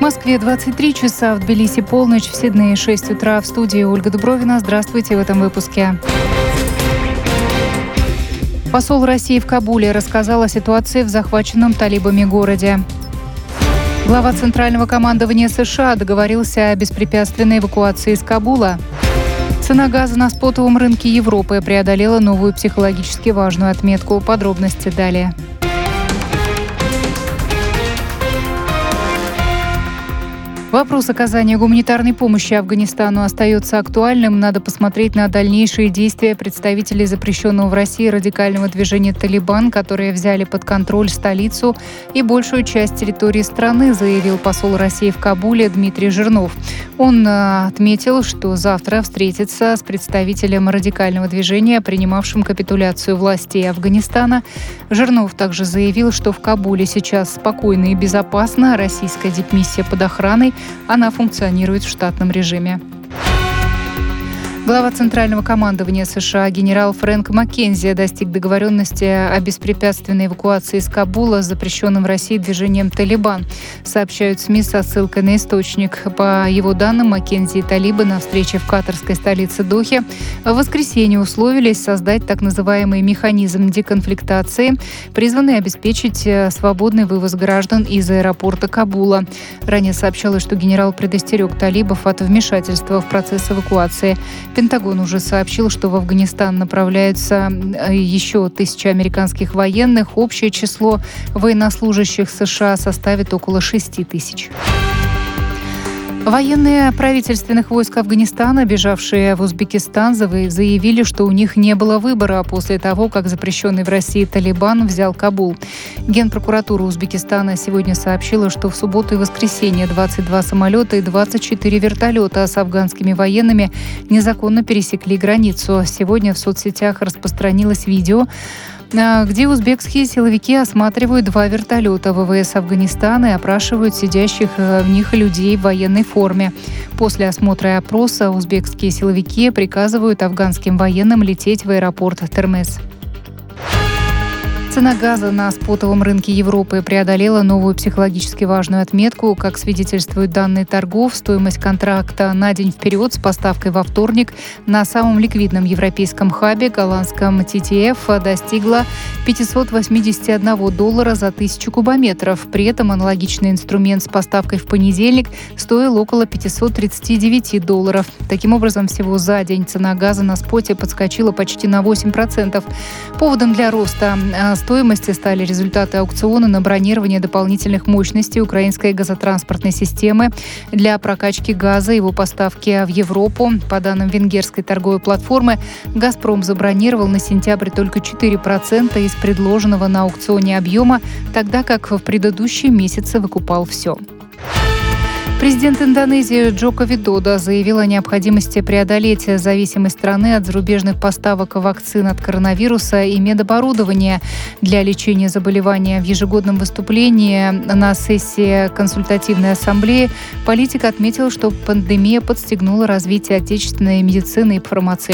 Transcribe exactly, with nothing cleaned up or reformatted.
Москве двадцать три часа, в Тбилиси полночь, в Сиднее шесть утра. В студии Ольга Дубровина. Здравствуйте в этом выпуске. Посол России в Кабуле рассказал о ситуации в захваченном талибами городе. Глава Центрального командования США договорился о беспрепятственной эвакуации из Кабула. Цена газа на спотовом рынке Европы преодолела новую психологически важную отметку. Подробности далее. Вопрос оказания гуманитарной помощи Афганистану остается актуальным. Надо посмотреть на дальнейшие действия представителей запрещенного в России радикального движения «Талибан», которые взяли под контроль столицу и большую часть территории страны, заявил посол России в Кабуле Дмитрий Жирнов. Он отметил, что завтра встретится с представителем радикального движения, принимавшим капитуляцию властей Афганистана. Жирнов также заявил, что в Кабуле сейчас спокойно и безопасно. Российская дипмиссия под охраной. Она функционирует в штатном режиме. Глава Центрального командования США генерал Фрэнк Маккензи достиг договоренности о беспрепятственной эвакуации из Кабула с запрещенным в России движением «Талибан», сообщают СМИ со ссылкой на источник. По его данным, Маккензи и талибы на встрече в катарской столице Дохе в воскресенье условились создать так называемый механизм деконфликтации, призванный обеспечить свободный вывоз граждан из аэропорта Кабула. Ранее сообщалось, что генерал предостерег талибов от вмешательства в процесс эвакуации. Пентагон уже сообщил, что в Афганистан направляются еще тысячи американских военных. Общее число военнослужащих США составит около шести тысяч. Военные правительственных войск Афганистана, бежавшие в Узбекистан, заявили, что у них не было выбора после того, как запрещенный в России «Талибан» взял Кабул. Генпрокуратура Узбекистана сегодня сообщила, что в субботу и воскресенье двадцать два самолета и двадцать четыре вертолета с афганскими военными незаконно пересекли границу. Сегодня в соцсетях распространилось видео, где узбекские силовики осматривают два вертолета ВВС Афганистана и опрашивают сидящих в них людей в военной форме. После осмотра и опроса узбекские силовики приказывают афганским военным лететь в аэропорт Термез. Цена газа на спотовом рынке Европы преодолела новую психологически важную отметку. Как свидетельствуют данные торгов, стоимость контракта на день вперед с поставкой во вторник на самом ликвидном европейском хабе, голландском ти ти эф, достигла пятьсот восемьдесят один доллара за тысячу кубометров. При этом аналогичный инструмент с поставкой в понедельник стоил около пятьсот тридцать девять долларов. Таким образом, всего за день цена газа на споте подскочила почти на восемь процентов. Поводом для роста стоимости стали результаты аукциона на бронирование дополнительных мощностей украинской газотранспортной системы для прокачки газа и его поставки в Европу. По данным венгерской торговой платформы, «Газпром» забронировал на сентябрь только четыре процента из предложенного на аукционе объема, тогда как в предыдущие месяцы выкупал все. Президент Индонезии Джоко Видодо заявил о необходимости преодолеть зависимость страны от зарубежных поставок вакцин от коронавируса и медоборудования для лечения заболевания. В ежегодном выступлении на сессии консультативной ассамблеи политик отметил, что пандемия подстегнула развитие отечественной медицины и фармацевтики.